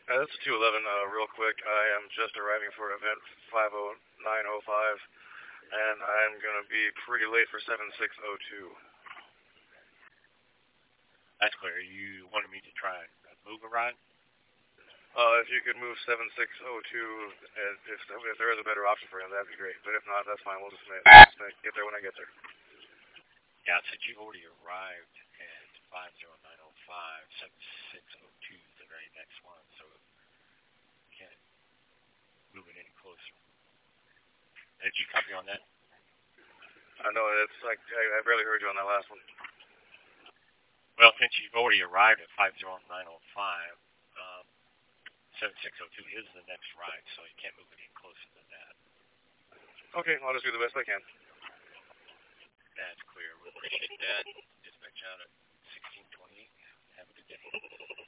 This is 211, real quick. I am just arriving for event 50905, and I'm going to be pretty late for 7602. That's clear. You wanted me to try and move a ride? If you could move 7602, if there is a better option for him, that'd be great. But if not, that's fine. We'll just get there when I get there. Yeah, since you've already arrived at 50905, 7602 is the very next one, so you can't move it any closer. Did you copy on that? I know, it's like, I barely heard you on that last one. Well, since you've already arrived at 50905, 7602 is the next ride, so you can't move it any closer than that. Okay, I'll just do the best I can. That's clear. We appreciate that. Dispatch out at 1628. Have a good day.